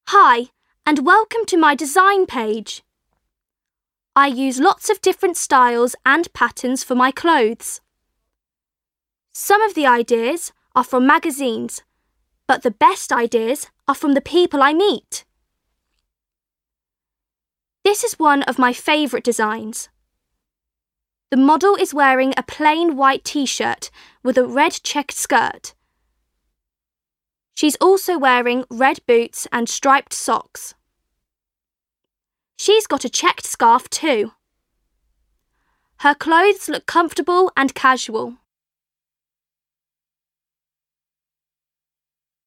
Hi, and welcome to my design page. I use lots of different styles and patterns for my clothes. Some of the ideas are from magazines, but the best ideas are from the people I meet. This is one of my favourite designs. The model is wearing a plain white t-shirt with a red checked skirt. She's also wearing red boots and striped socks. She's got a checked scarf too. Her clothes look comfortable and casual.